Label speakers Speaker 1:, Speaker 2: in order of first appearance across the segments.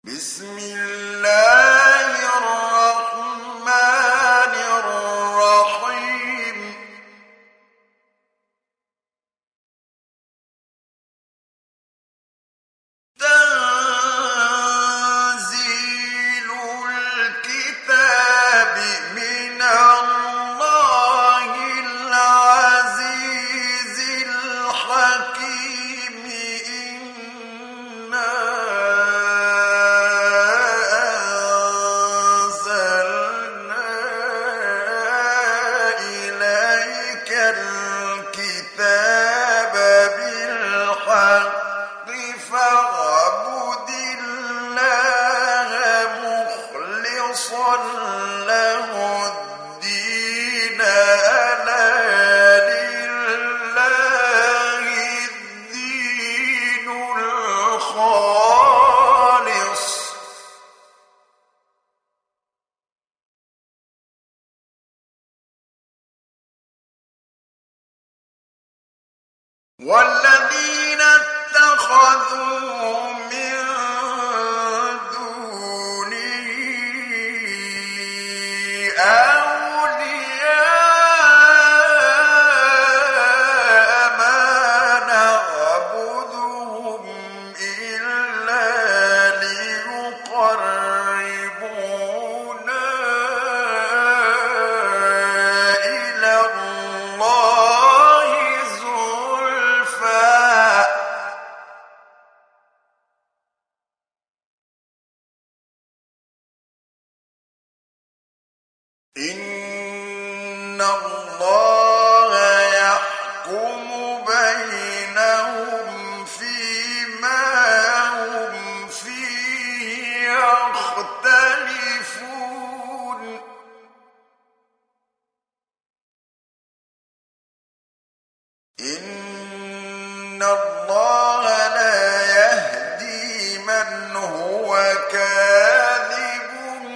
Speaker 1: بسم الله الرحمن الرحيم تنزيل الكتاب من الله العزيز الحكيم إنا أنزلنا إليك الكتاب بالحق فاعبد الله مخلصا له الدين ألا لله الدين الخالص والذين اتخذوا من دونه أولياء ما نعبدهم إلا ليقربونا إلى الله زلفى إن الله يحكم بينهم فيما هم فيه يختلفون إن الله لا يهدي من هو كاذب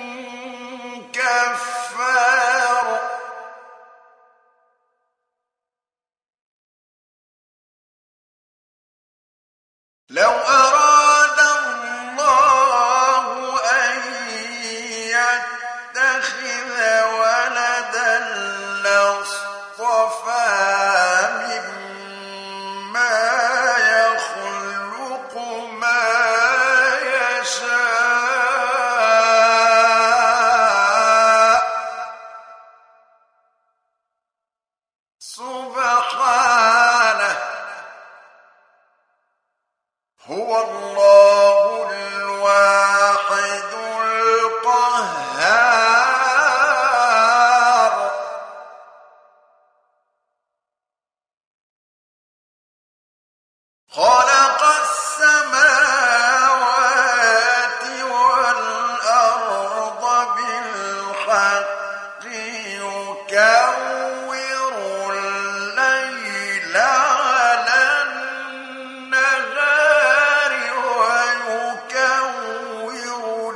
Speaker 1: كفار لو أراد الله أن يتخذ ولدا لاصطفى مما يخلق ما يشاء سبحانه هو الله الواحد القهار خلق السماوات والأرض بالحق يكور الليل على النهار ويكور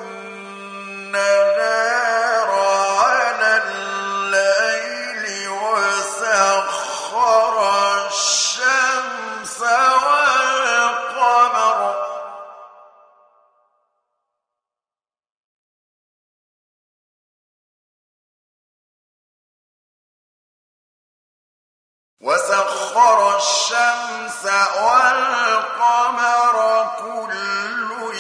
Speaker 1: النهار على الليل وسخر الشمس والقمر كل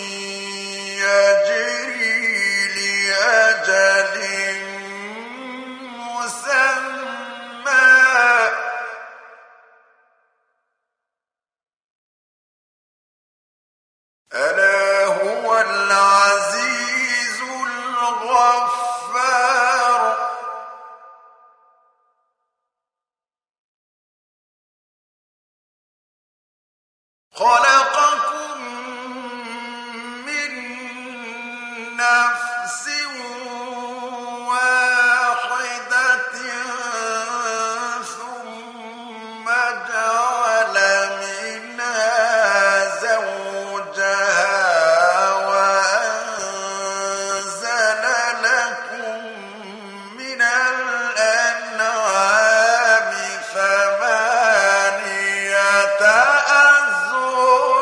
Speaker 1: يجري لأجل مسمى ألا هو العزيز الغفار خلقكم من نفس واحدة ثم جعل منها زوجها وأنزل لكم من الأنعام ثمانية أزواج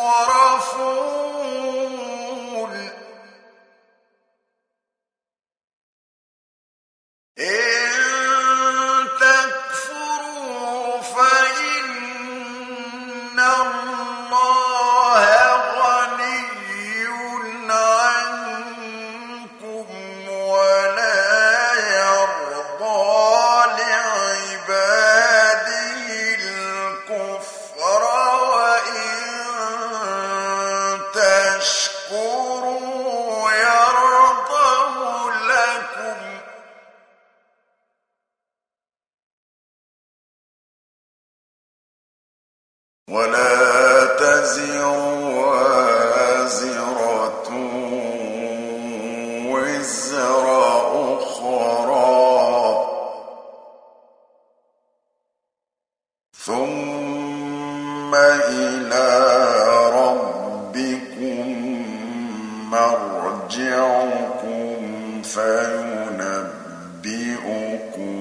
Speaker 1: يصرفون إن تكفروا فإن الله غني عنكم ولا يرضى لعباده الكفر وإن تشكروا يرضه لكم ولا تزر وازرة وزر أخرى ثم إلى ربكم مرجعكم فينبئكم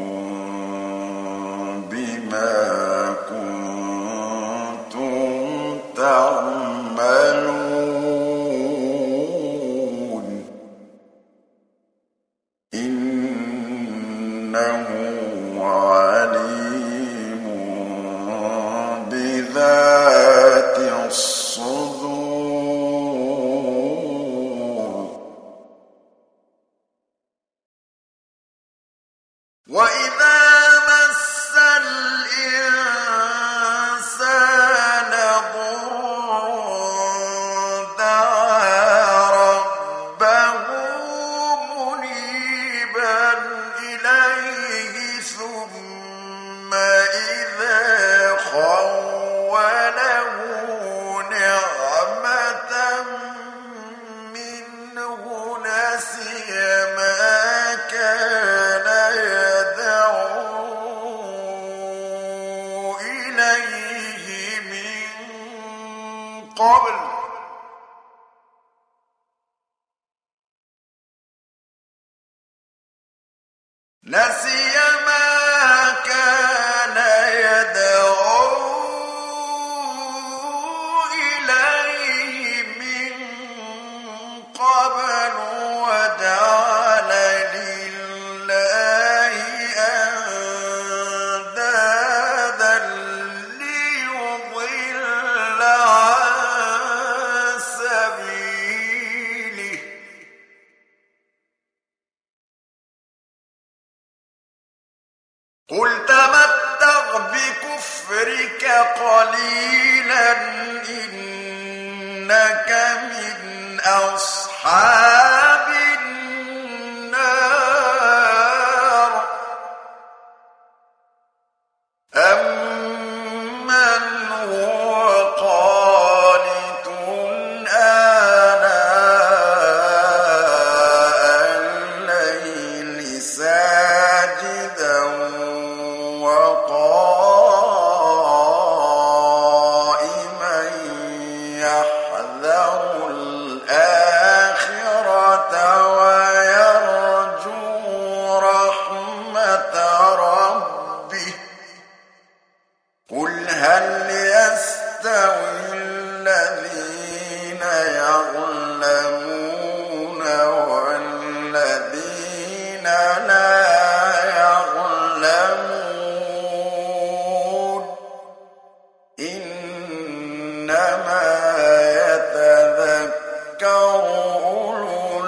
Speaker 1: بما كنتم تعملون إنه عليم بذات الصدور وإذا مس الإنسان ضر دعا ربه منيبا إليه ثم إذا خوله نعمة منه نسي ما كان يدعو إليه من قبل نسي ما كان يدعو إليه من قبل وجعل لله أندادا ليضل عن سبيله قل تمتع بكفرك قليلا إنك من أصحاب النار أمن هو قانت آناء الليل ساجدا وقائما يحذر الآخرة ويرجو رحمة ربه قل هل يستوي الذين يعلمون والذين لا يعلمون إنما يتذكر أولو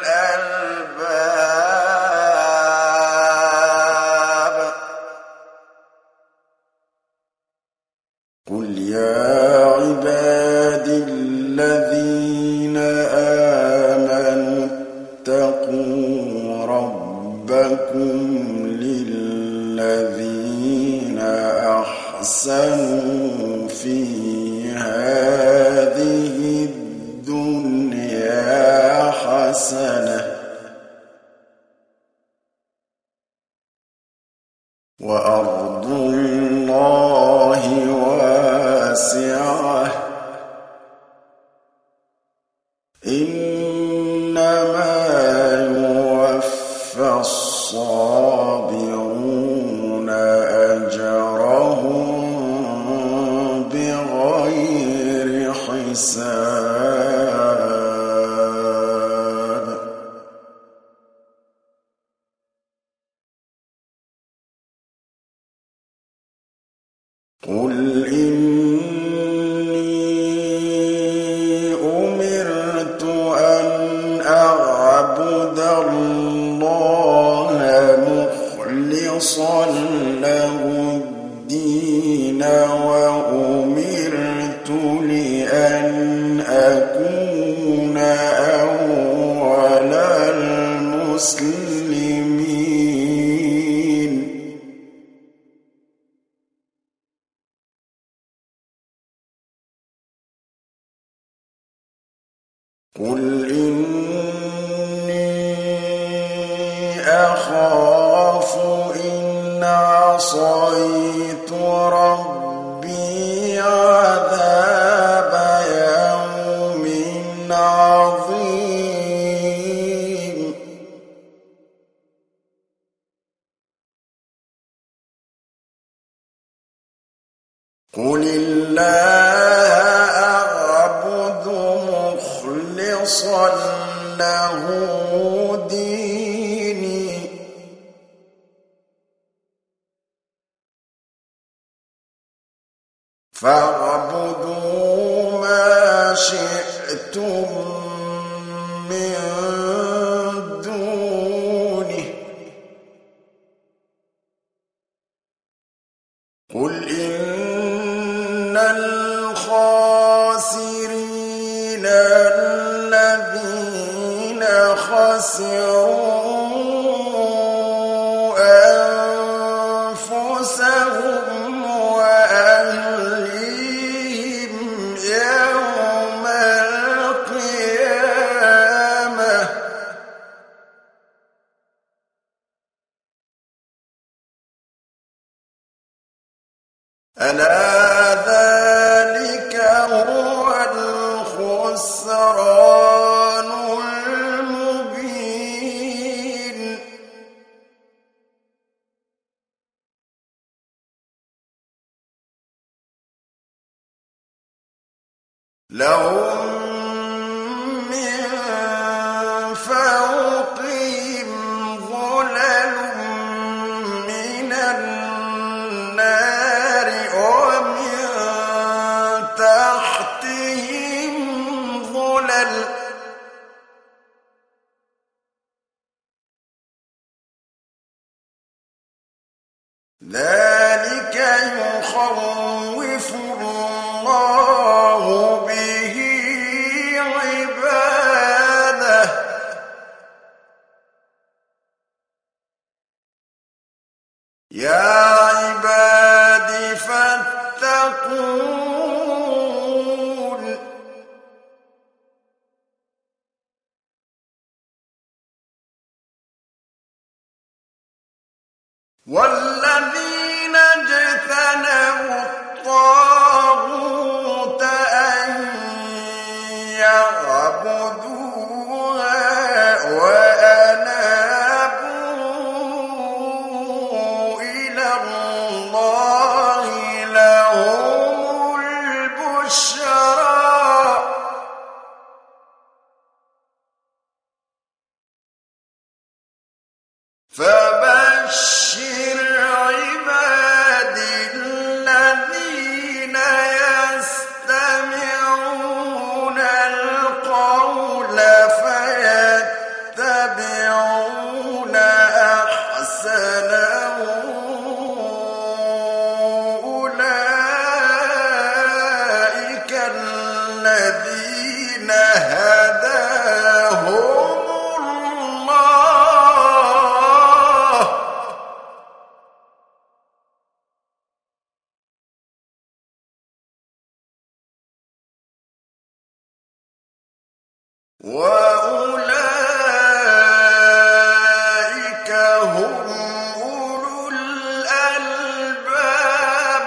Speaker 1: الألباب قل يا عبادي الذين آمنوا اتقوا ربكم للذين أحسنوا في هذه الدنيا حسنة وأرض الله واسعة إنما يوفى الصابرون أجرهم بغير حساب قل إني أمرت أن أعبد الله مخلصا له الدين وأمرت لأن أكون أول المسلمين قل إني أخاف إن عصيت ربي عذاب يوم عظيم قل الله أعبد مخلصا له ديني فاعبدوا ما شئتم من دونه قل إن الخاسرين الذين خسروا أنفسهم وأهليهم يوم القيامة ألا ذلك هو الخسران المبين لهم من فوقهم ظلل من النار ومن تحتهم ظلل ذلك يخوف الله به عباده يا عباد فاتقون والذين اجتنبوا الطاغوت أن يعبدوها وأنابوا إلى الله لهم البشرى فبشر عبادي الذين يستمعون القول فيتبعون أحسنه أولئك الذين هداهم الله وأولئك هم أولو الألباب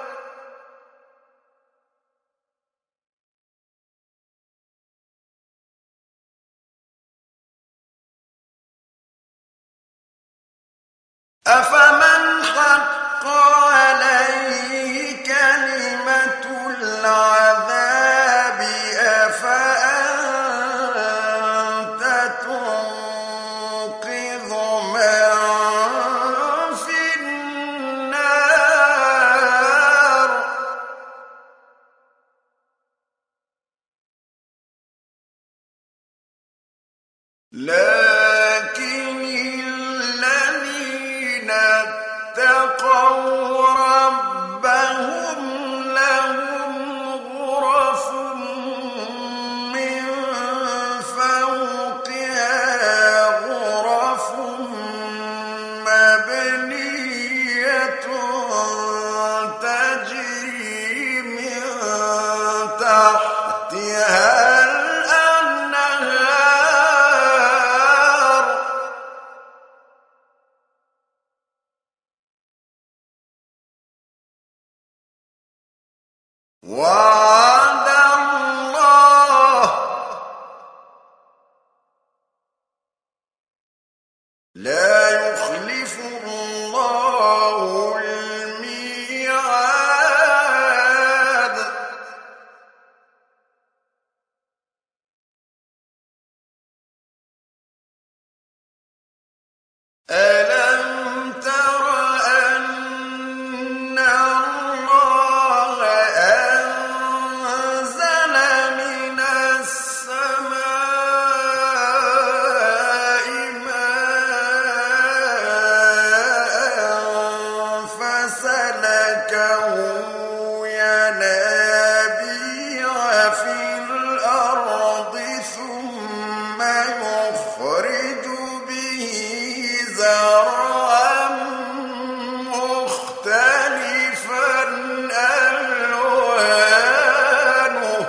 Speaker 1: أفمن حق عليه كلمة العذاب أفأنت تنقذ من في النار اتقوا ربهم لهم غرف من فوقها غرف مبنية تجري من تحتها الأنهار وعد الله لا يخلف الله الميعاد ألم تر أن الله أنزل من السماء ماء فسلكه ينابيع في الأرض ثم يخرج به زرعا مختلفا ألوانه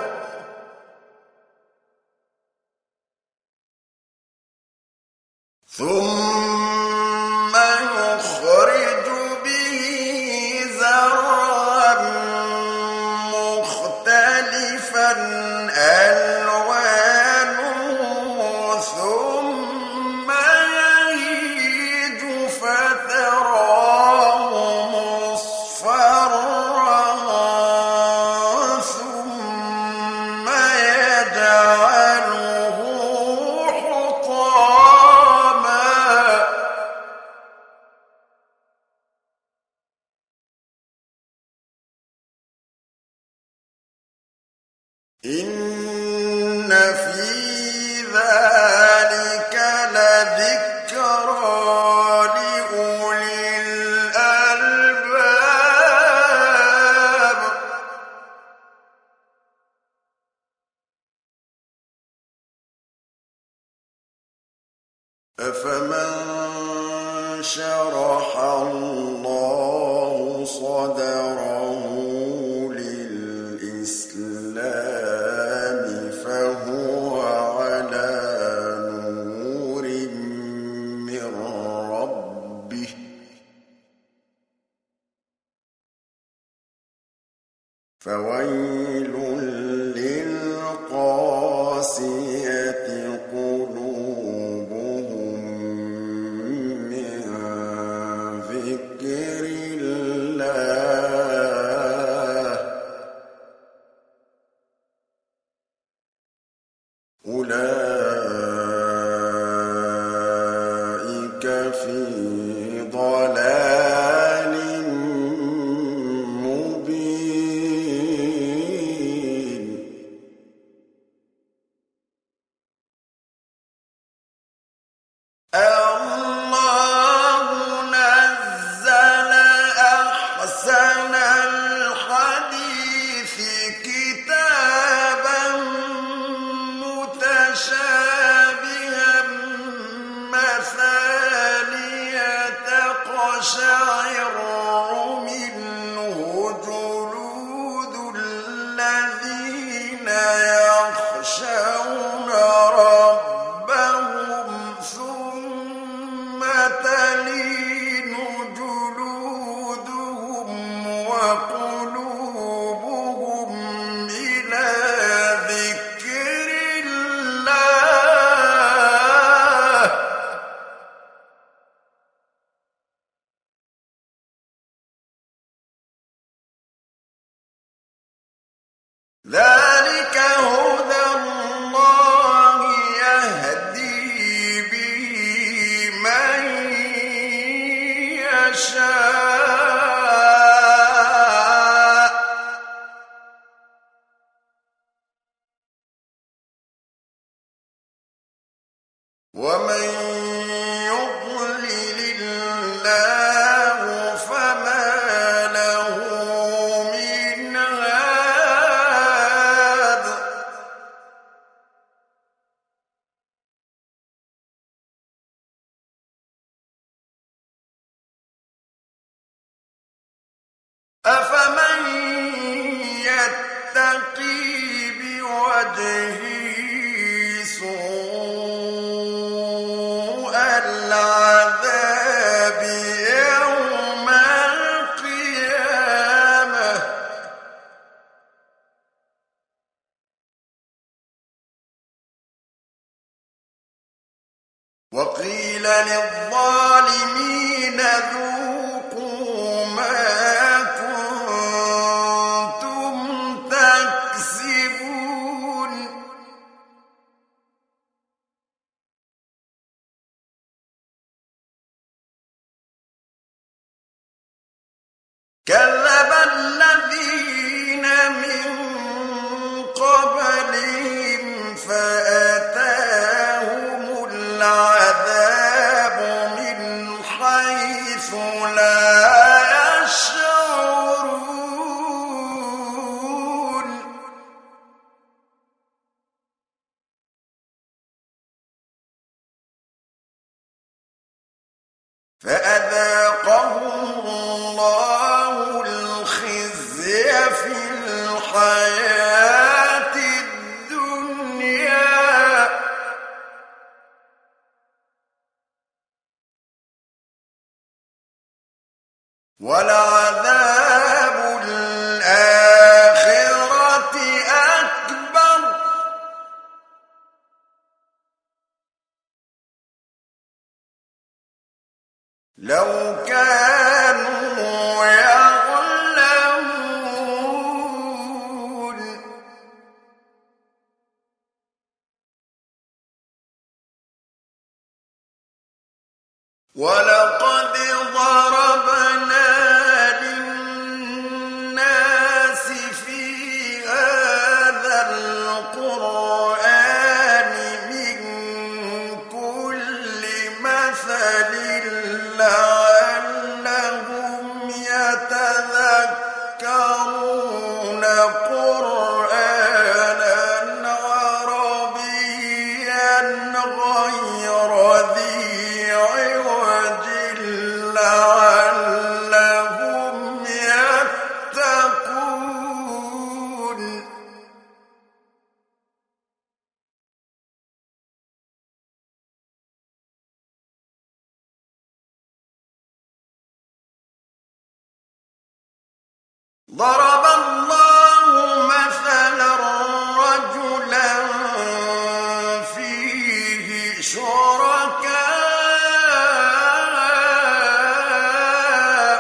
Speaker 1: ثم يخرج به زرعا مختلفا ألوانه ثم يهيج فتراه مصفرا ثم يجعله حطاما إن في ذلك لذكرى لأولي الألباب أفمن شرح الله صدره للإسلام فهو على نور من ربه فويل للقاسية قلوبهم من ذكر الله أولئك في ضلال مبين الله نزل أحسن الحديث كتابا متشابها مثانية تقشعر منه جلود الذين يخشون ربهم ثم تلين جلودهم وقلوبهم إلى ذكر الله ذلك هدى الله يهدي به من يشاء ومن يضلل الله أفمن يتقي بوجهه سوء العذاب يوم القيامة وقيل للظالمين ذوقوا ما كنتم تكسبون كذب الذين من قبلهم فأتاهم العذاب من حيث لا يشعرون فأذاقهم الله الخزي في الحياة الدنيا ولعذاب الآخرة أكبر لو كانوا يعلمون ولقد ضربنا للناس في هذا القرآن من كل مثل لعلهم يتذكرون قرآنا عربيا غير ذي عوج لعلهم يتقون ضرب الله مثلا رجلا فيه شركاء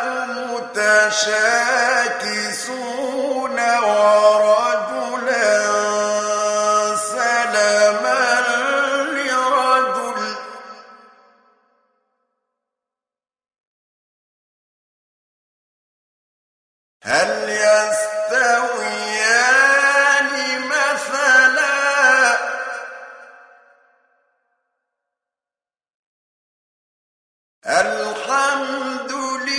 Speaker 1: متشاكسون ورجلا سلما لرجل هل يستويان مثلا الحمد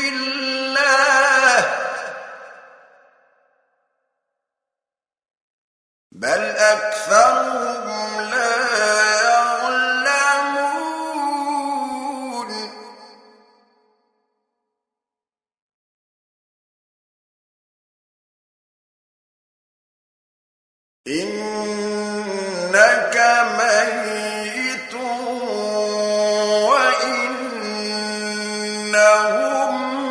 Speaker 1: لله بل أكثرهم لا يعلمون إنك ميت وإنهم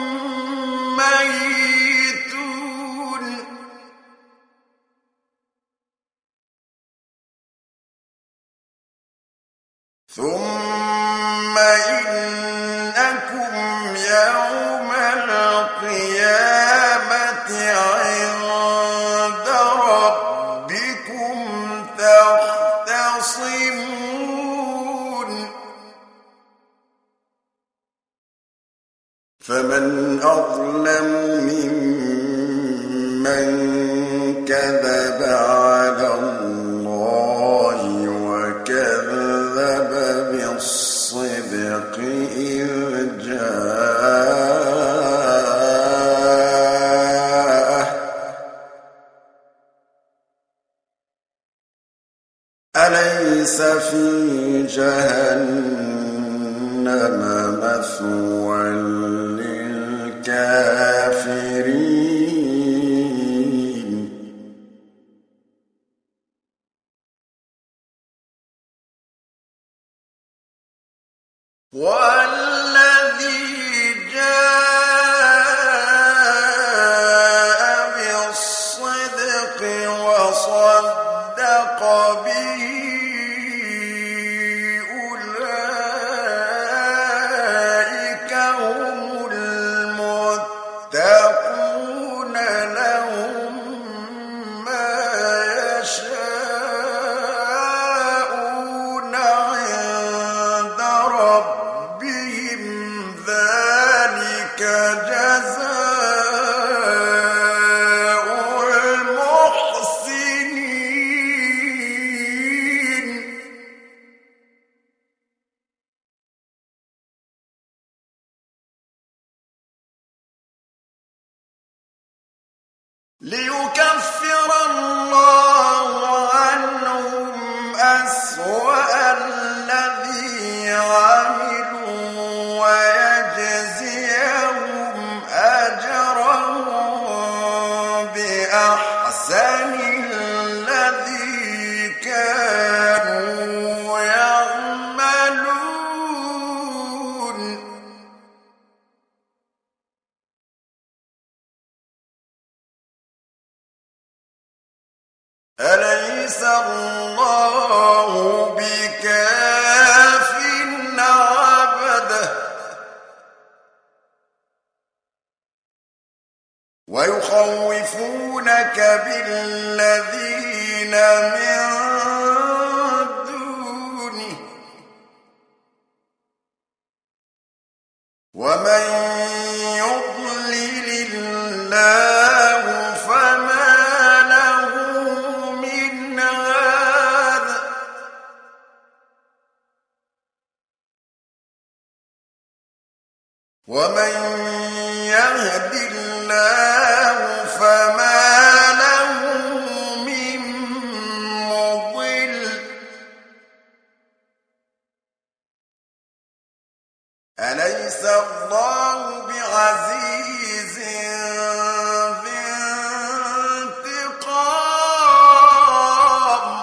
Speaker 1: ميتون ثم إنكم يوم القيامة عند ربكم تختصمون فمن أظلم ممن كذب على الله وكذب بالصدق إذ جاءه أليس في جهنم مثوى للكافرين جزاء المحسنين ليكفر الله عنهم أسوأ الذي عملوا ويجزيهم أجرهم بأحسن الذي كانوا يعملون أليس الله بكاف عبده ويخوفونك بالذين من دونه ومن يضلل الله فما له من هاد ومن يهد الله فما له من مضل أليس الله بعزيز ذي انتقام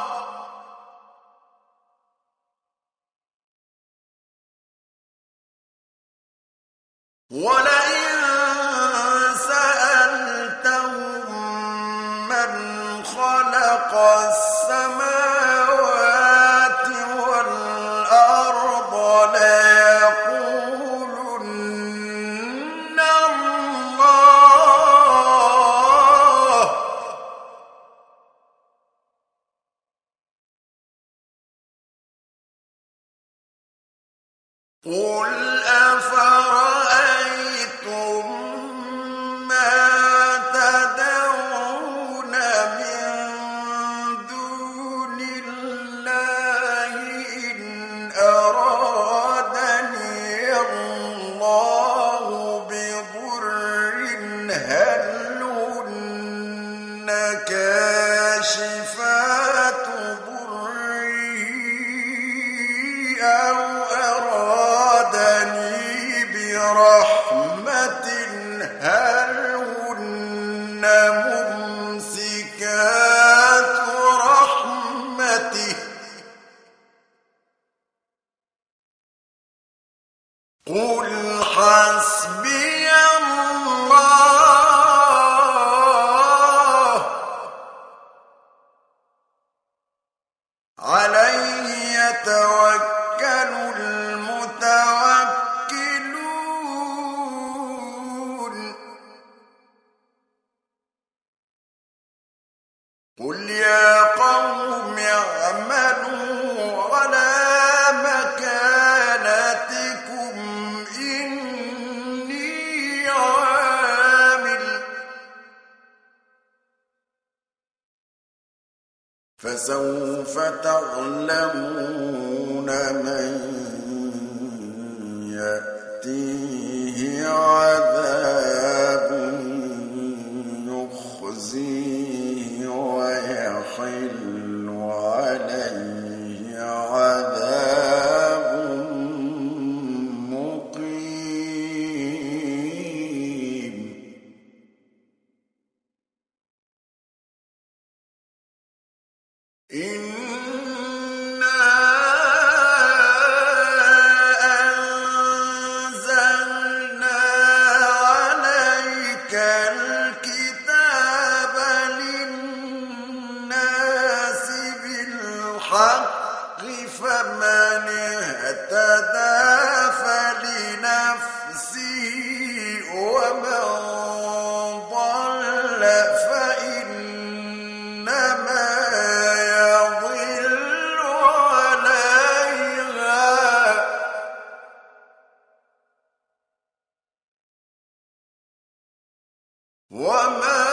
Speaker 1: ولئن سألتهم من خلق السماوات والأرض ليقولن الله قل أفرأيتم ما تدعون من دون الله إن أرادني الله بضر هل هن كاشفات ضره أو أرادني برحمة هل هن ممسكات رحمته قل حسبي الله عليه يتوكل المتوكلون قل يا قوم اعملوا على مكانتكم إني عامل فسوف تعلمون من يأتيه عذاب يخزيه ويحل عليه عذاب مقيم إنا أنزلنا وما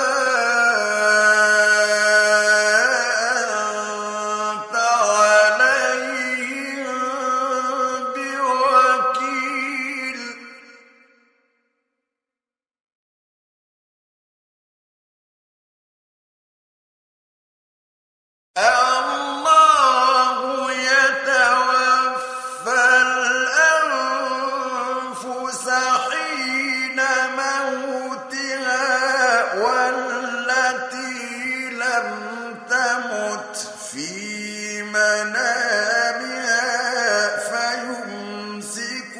Speaker 1: أنت عليهم بوكيل الله يتوفى الأنفس حين موتها والتي لم تمت في منامها فيمسك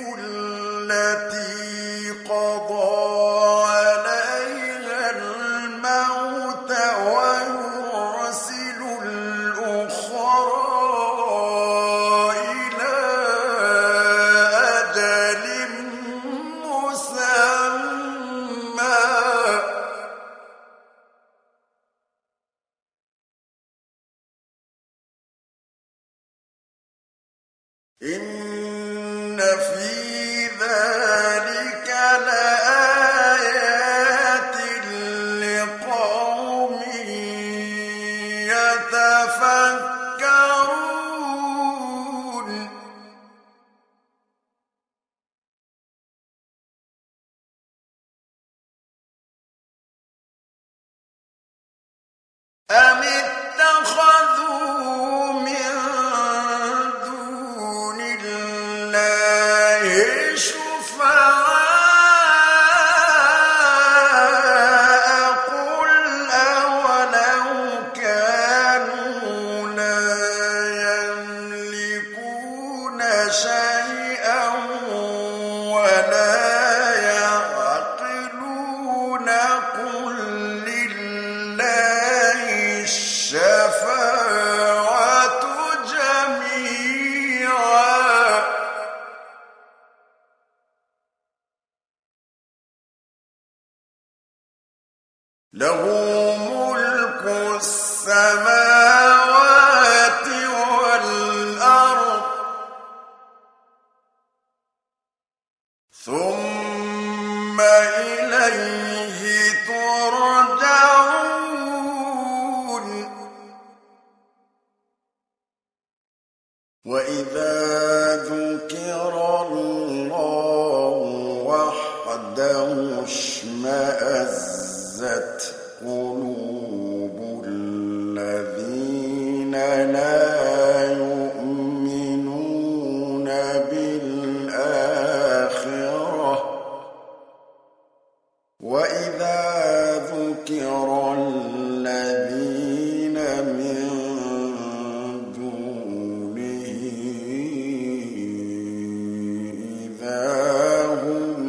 Speaker 1: التي قضى عليها الموت ويرسل الأخرى إلى أجل مسمى إن في ذلك لآيات لقوم يتفكرون أم اتخذوا من دون الله شفعاء قل أولو كانوا لا يملكون شيئا ولا يعقلون قل لله الشفاعة جميعا له ملك السماوات والأرض ثم إليه ترجعون وإذا ذكر الله وحده اشمأزت قلوب الذين لا يؤمنون بالآخرة وإذا ذكر الذين من دونه إذا هم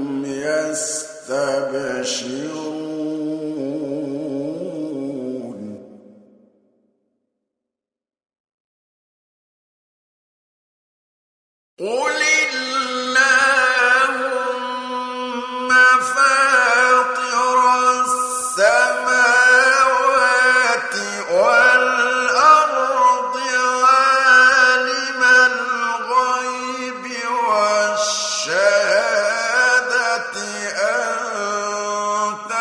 Speaker 1: يستبشرون قل اللهم فاطر السماوات والأرض عالم الغيب والشهادة أنت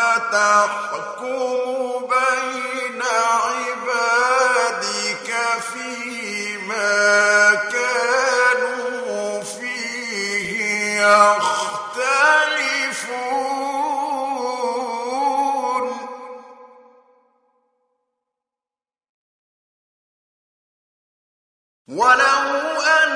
Speaker 1: تحكم بين عبادك فيما كانوا فيه يختلفون ولو أن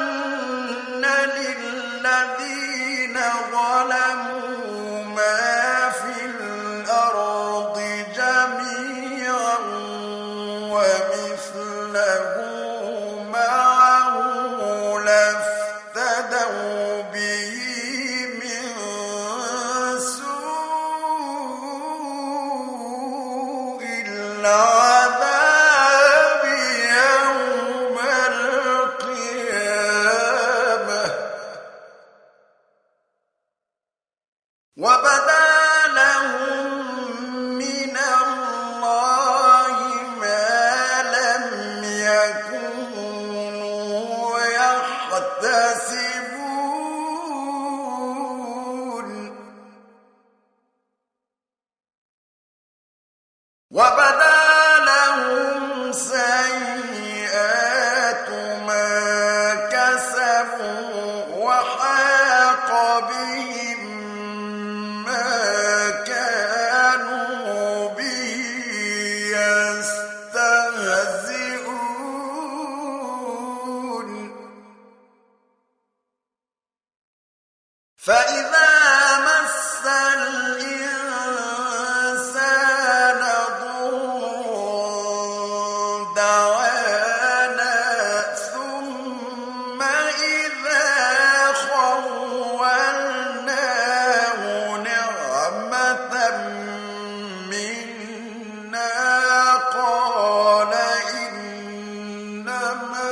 Speaker 1: للذين ظلموا ما في الأرض جميعا ومثله معه لافتدوا به من سوء العذاب يوم القيامة وبدا لهم من الله ما لم يكونوا يحتسبون وبدا لهم سيئات ما كسبوا وحاق بهم ما كانوا به يستهزئون فإذا مس الإنسان ضر دعانا ثم إذا خولناه نعمة منا قال إنما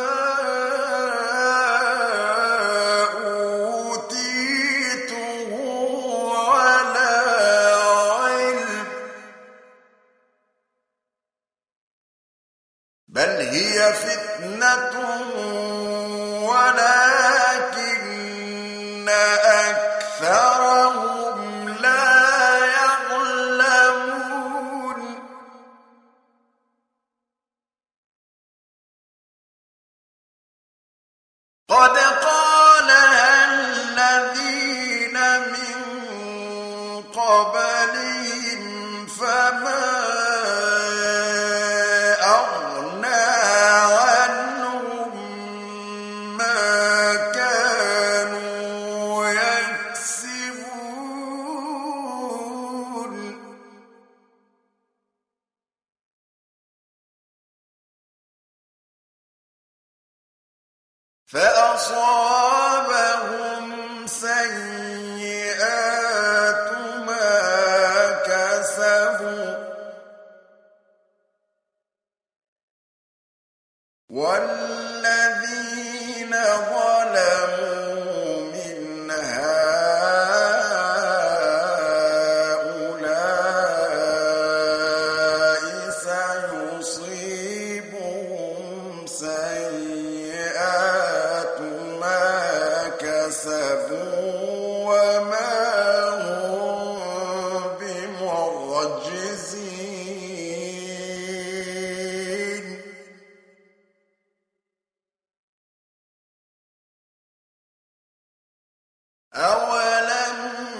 Speaker 1: أوتيته على علم بل هي فتنة ولكن أكثرهم لا يعلمون قد قالها الذين من قبلهم فما أغنى عنهم ما كانوا يكسبون فأصابهم سيئات ما كسبوا والذين ظلموا من هؤلاء سيصيبهم سيئات ما كسبوا وما هم بمعجزين أولم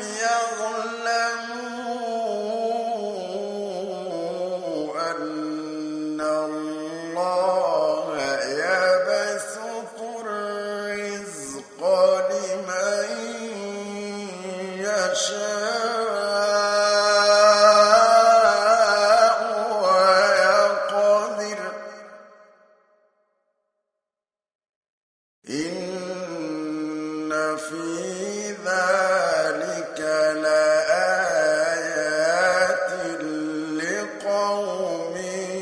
Speaker 1: يعلموا أن الله يبسط الرزق لمن يشاء ويقدر إن في ذلك لآيات لقوم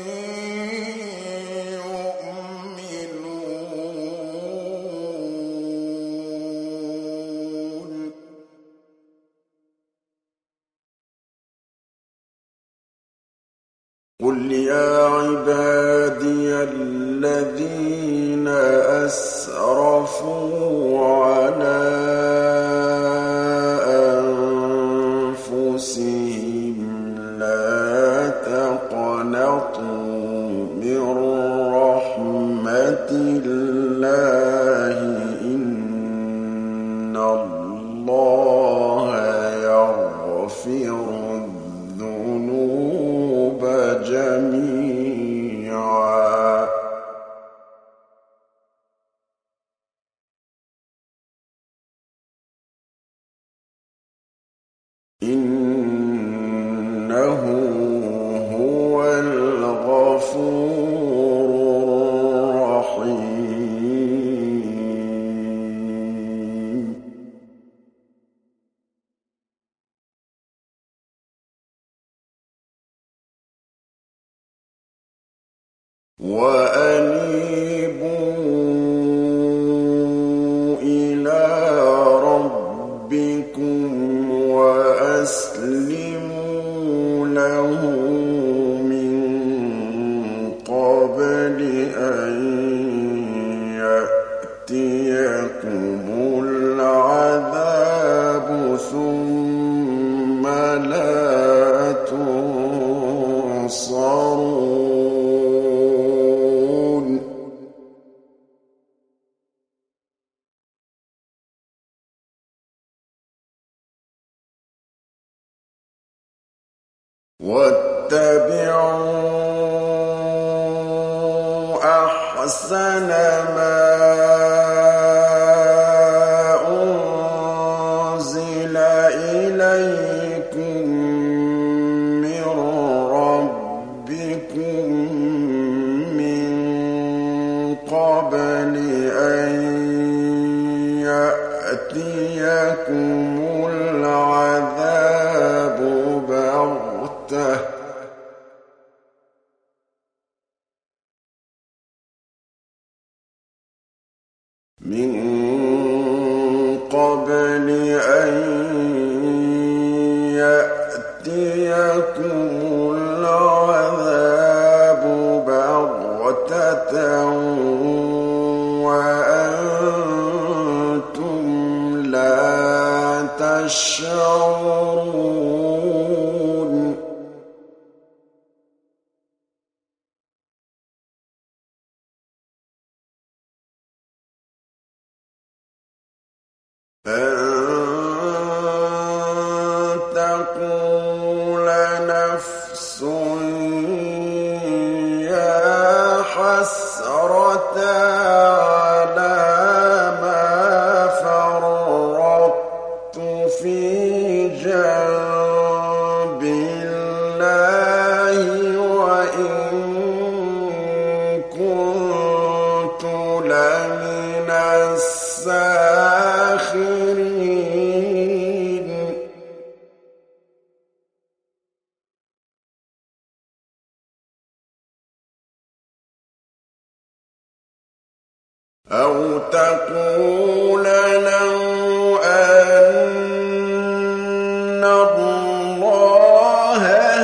Speaker 1: يؤمنون قل يا عبادي الذين أسرفوا على أنفسهم لا تقنطوا من رحمة الله إن الله يغفر الذنوب جميعا إنه هو الغفور الرحيم وأنيبوا إلى ربكم وأسلموا له من قبل أن يأتيكم العذاب ثم لا تنصرون واتبعوا أحسن ما أنزل إليكم من ربكم من قبل أن يأتيكم العذاب بغتة وأنتم لا تشعرون أن تقول نفس يا حسرة على ما فرطت في جنب الله وإن كنت لمن الساخرين أو تقول لو أن الله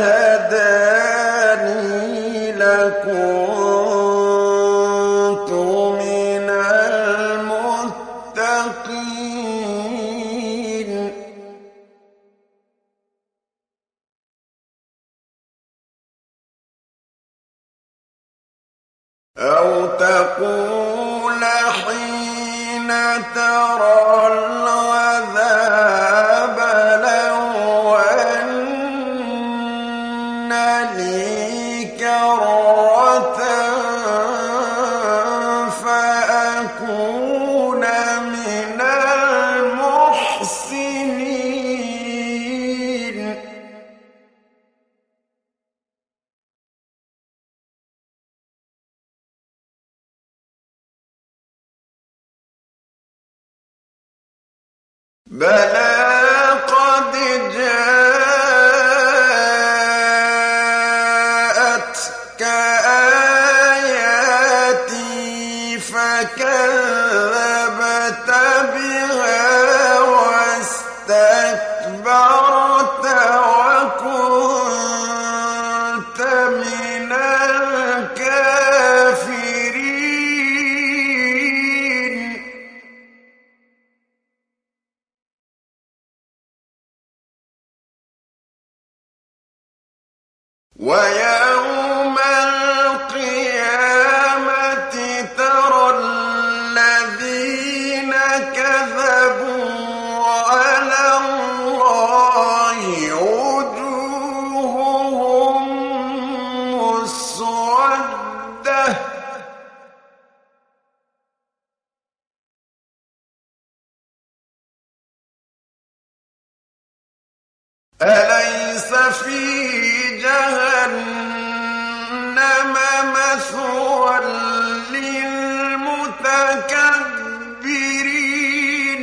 Speaker 1: هداني لكنت من المتقين أو تقول حين ترى العذاب لو أن لي كرة فأكون من المحسنين بلى قد جاءتك آياتي فكذبت بها واستكبرت وكنت من الكافرين ويوم القيامة ترى الذين كذبوا على الله وجوههم مسودة أليس في جهنم مثوى للمتكبرين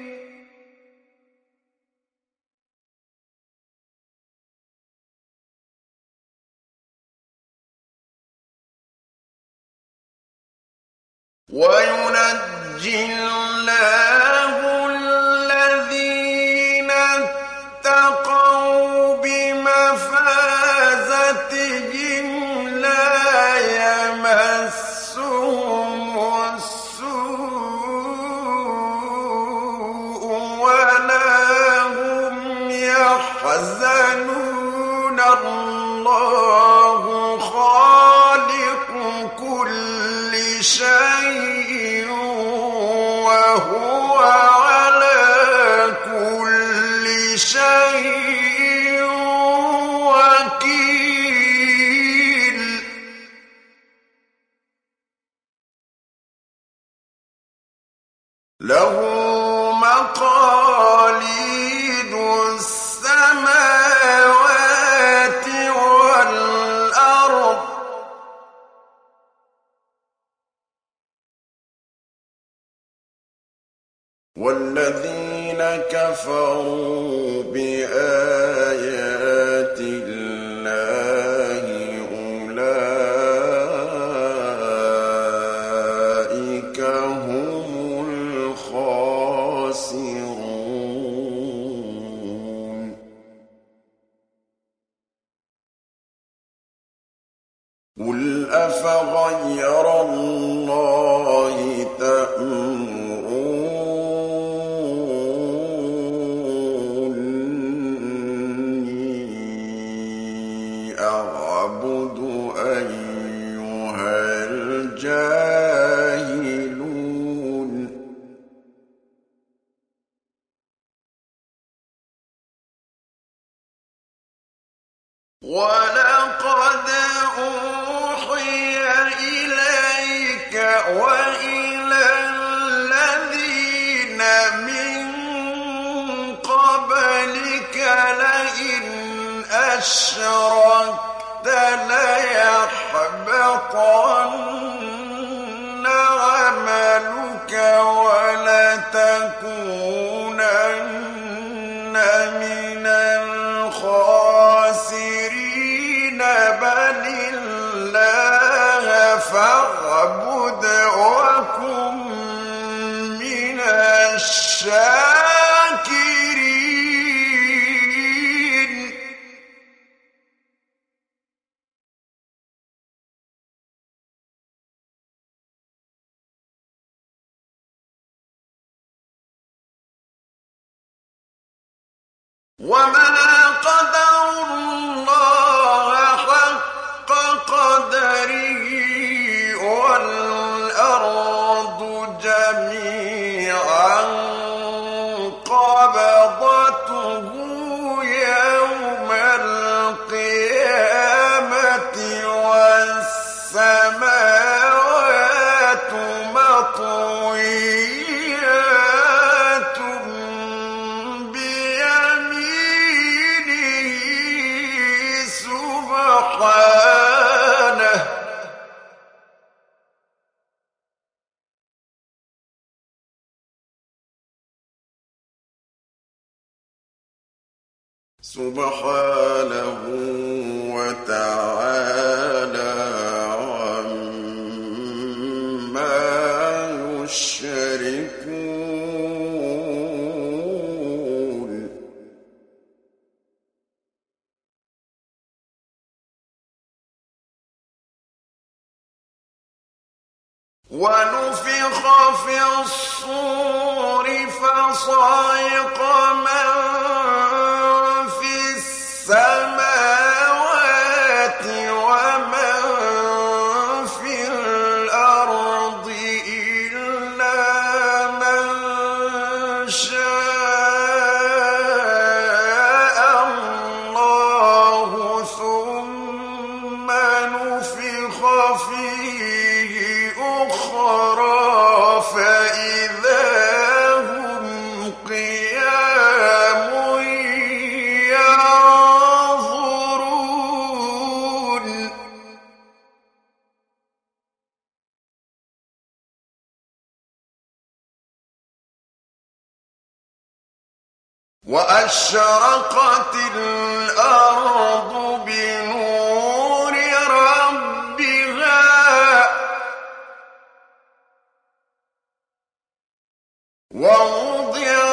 Speaker 1: وينجي الله الذين اتقوا بمفازتهم لا يمسهم السوء ولا هم يحزنون الله خالق كل شيء وهو والذين كفروا بآيات الله أولئك هم الخاسرون. قل أفغير الله تأمروني أعبد أيها الجاهلون. ولقد أوحي إليك وإلى الذين من قبلك لئن أشركت ليحبطن عملك ولتكونن من الخاسرين. بل الله فاعبد وكن من الشاكرين. وما قدروا الله حق قدره والأرض جميعا قبضته يوم القيامة والسماوات مطويات بيمينه سبحانه. سبحانه وتعالى عما يشركون. ونفخ في الصور فصعق من في السماوات ومن في الأرض إلا من شاء الله ثم نفخ فيه أخرى فإذا هم قيام ينظرون. وأشرقت الأرض بنور ربها ووضع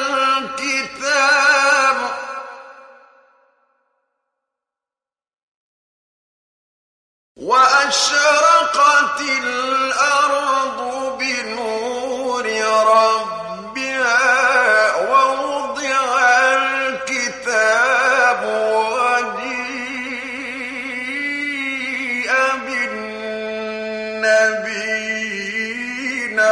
Speaker 1: الكتاب وأشرقت الأرض بنور ربها ووضع الكتاب وجيء بالنبيين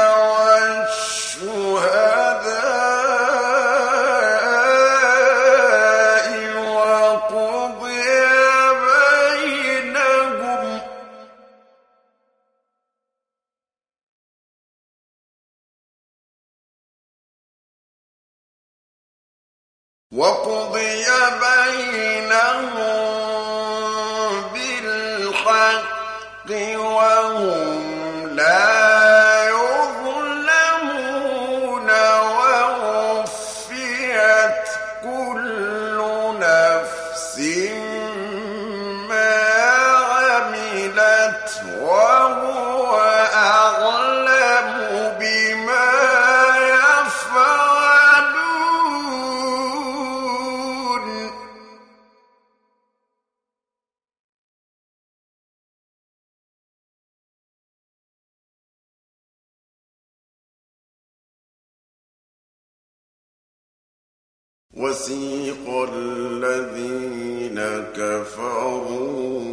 Speaker 1: والشهداء وقضي بينهم بالحق وهم لا يظلمون. وسيق الذين كفروا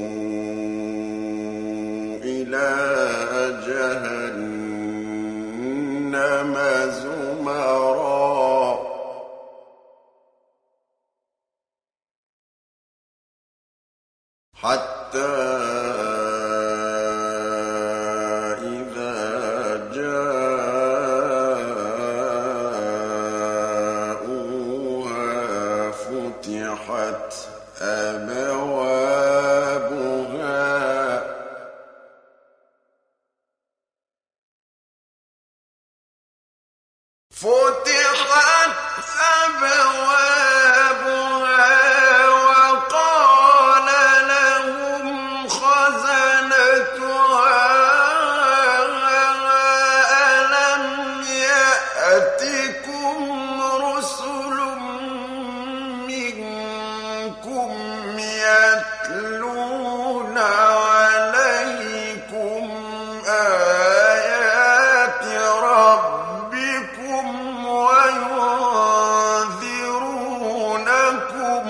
Speaker 1: إلى جهنم زمرا حتى إذا جاءوها فتحت أبوابها وقال لهم خزنتها ألم يأتكم رسل منكم يتلون عليكم آيات ربكم وينذرونكم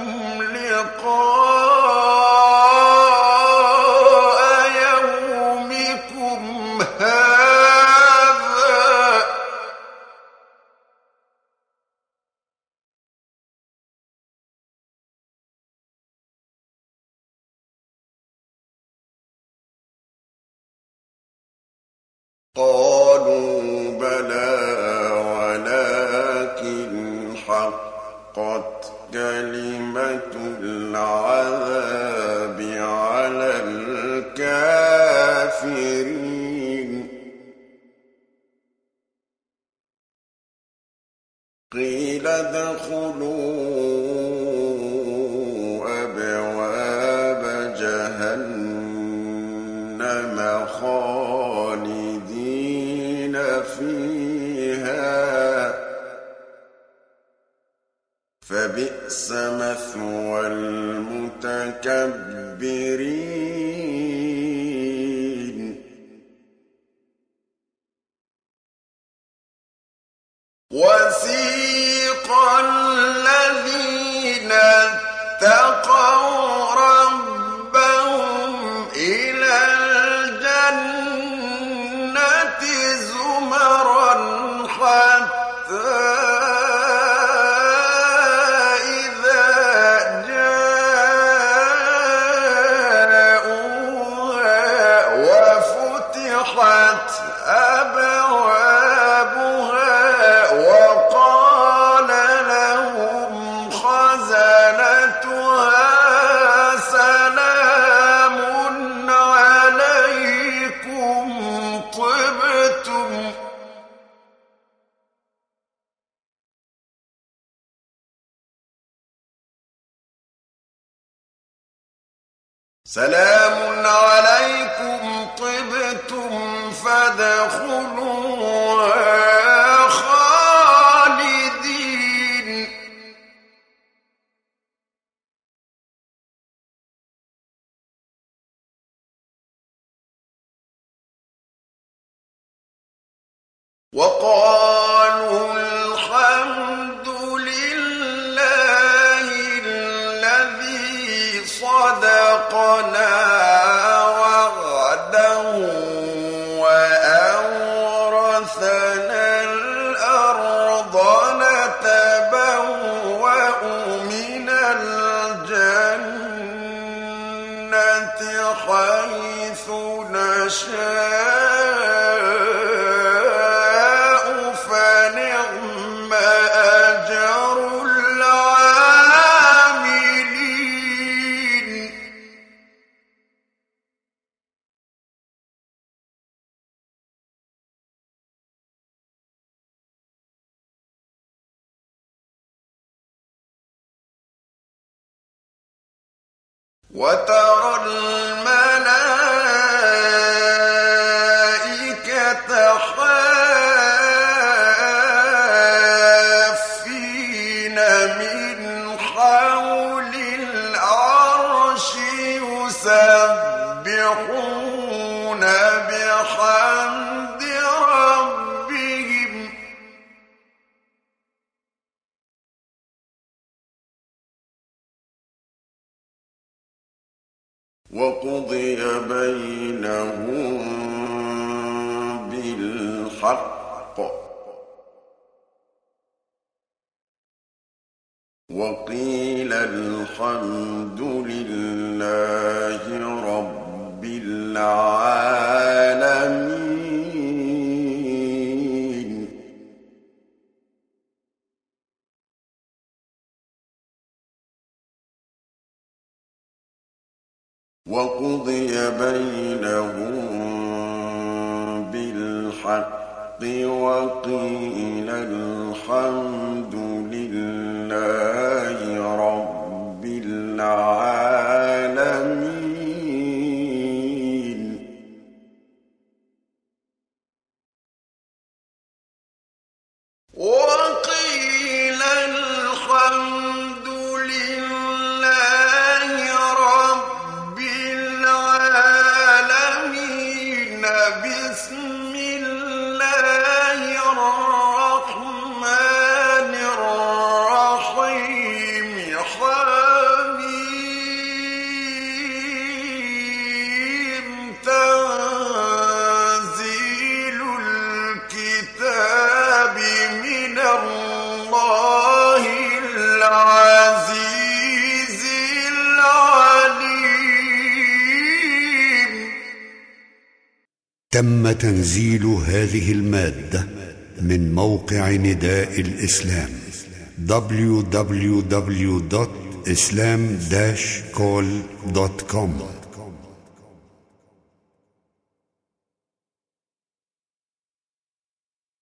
Speaker 1: لقاء يومكم هذا قالوا بلى ولكن حقت كلمة العذاب على الكافرين قيل ادخلوا أبواب جهنم خالدين فيها فبئس مثوى المتكبرين وسيق الذين اتقوا ربهم إلى الجنة زمرا حتى إذا جاءوها وفتحت أبوابها وقال لهم خزنتها سلام عليكم طبتم سلام عليكم طبتم فادخلوها خالدين وقالوا الحمد لله الذي صدقنا وعده وأورثنا الأرض نتبوأ من الجنة حيث نشاء فنعم أجر العاملين وترى الملائكة حافين من حول العرش يسبحون بحمد ربهم وقضي بينهم بالحق وقيل الحمد لله رب العالمين. وقضي بينهم بالحق وقيل الحمد لله رب العالمين. وقيل الحمد لله رب العالمين. بسم الله الرحمن الرحيم. حميم. تنزيل الكتاب من الله العزيز العليم.
Speaker 2: تم تنزيل هذه المادة من موقع نداء الإسلام www.islam-call.com